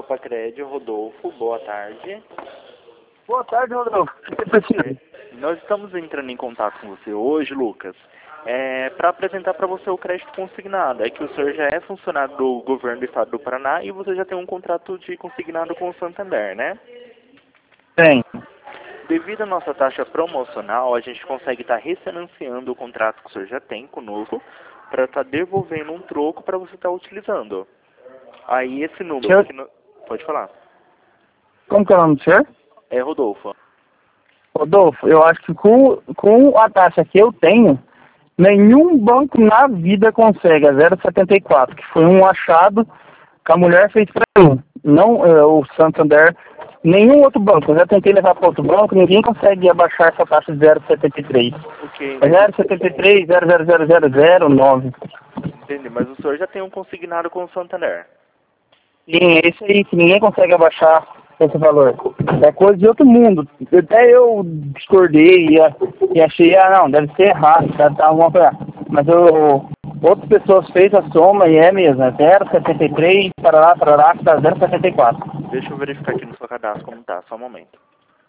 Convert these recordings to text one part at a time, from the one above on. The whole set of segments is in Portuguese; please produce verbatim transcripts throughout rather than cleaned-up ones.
Pacred, Rodolfo, boa tarde. Boa tarde, Rodolfo. O que você precisa? Nós estamos entrando em contato com você hoje, Lucas, é, para apresentar para você o crédito consignado. É que o senhor já é funcionário do governo do estado do Paraná e você já tem um contrato de consignado com o Santander, né? Tem. Devido à nossa taxa promocional, a gente consegue estar refinanciando o contrato que o senhor já tem conosco para estar devolvendo um troco para você estar utilizando. Aí esse número... Senhor... Que no... Pode falar. Como que é o nome do senhor? É Rodolfo. Rodolfo, eu acho que com, com a taxa que eu tenho, nenhum banco na vida consegue a zero vírgula setenta e quatro, que foi um achado que a mulher fez para mim. Não é, o Santander, nenhum outro banco. Eu já tentei levar para outro banco, ninguém consegue abaixar essa taxa de zero vírgula setenta e três. Okay, É zero vírgula setenta e três, zero vírgula zero zero zero nove. Entendi, mas o senhor já tem um consignado com o Santander. Sim, é isso aí, que ninguém consegue abaixar esse valor. É coisa de outro mundo. Até eu discordei e, e achei, ah não, deve ser errado, deve estar alguma coisa. Mas eu, outras pessoas fez a soma e é mesmo, é zero vírgula setenta e três, para lá, para lá, está zero vírgula setenta e quatro. Deixa eu verificar aqui no seu cadastro como tá, só um momento.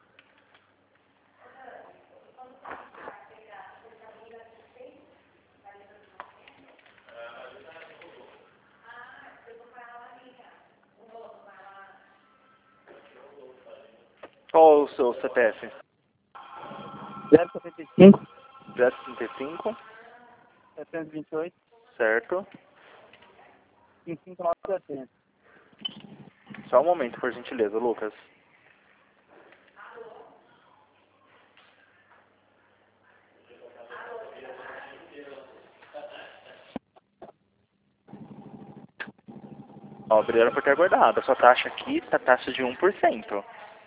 Qual o seu C P F? zero vírgula setenta e cinco, zero trinta e cinco, setecentos e vinte e oito, certo? cinco cinco nove setenta. Só um momento, por gentileza, Lucas. Ó, obrigado por ter aguardado. A sua taxa aqui tá taxa de um por cento.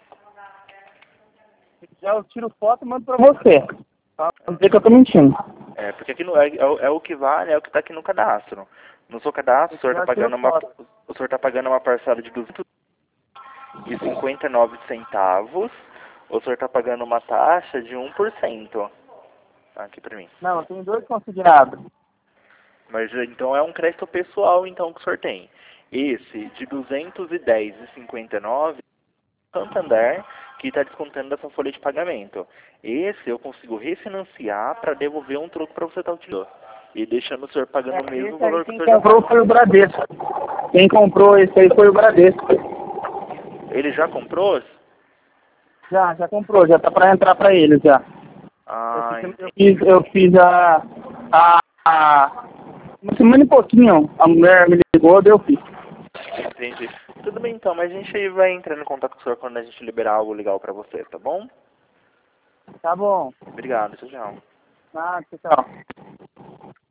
Já eu tiro foto e mando para você. Pra não dizer que eu tô mentindo. É, porque aqui no, é, é, o é o que vale, é o que tá aqui no cadastro. No seu cadastro, o senhor tá pagando uma, o senhor tá pagando uma parcela de duzentos e cinquenta e nove centavos. O senhor tá pagando uma taxa de um por cento. Aqui pra mim. Não, eu tenho dois consignados. Mas então é um crédito pessoal então que o senhor tem. Esse de duzentos e dez e cinquenta e nove, Santander, que está descontando dessa folha de pagamento. Esse eu consigo refinanciar para devolver um troco para você estar utilizando. E deixando o senhor pagando É, o mesmo esse valor aí que o quem senhor já comprou paga. foi o Bradesco. Quem comprou esse aí foi o Bradesco. Ele já comprou? Já, já comprou, já tá para entrar para ele já. Ah, Eu fiz, eu fiz, eu fiz a, a, a... Uma semana e pouquinho, a mulher me ligou, daí eu fiz. entendi. Tudo bem então, mas a gente vai entrando em contato com o senhor quando a gente liberar algo legal para você, tá bom? Tá bom. Obrigado, tchau, tchau. Ah, tchau.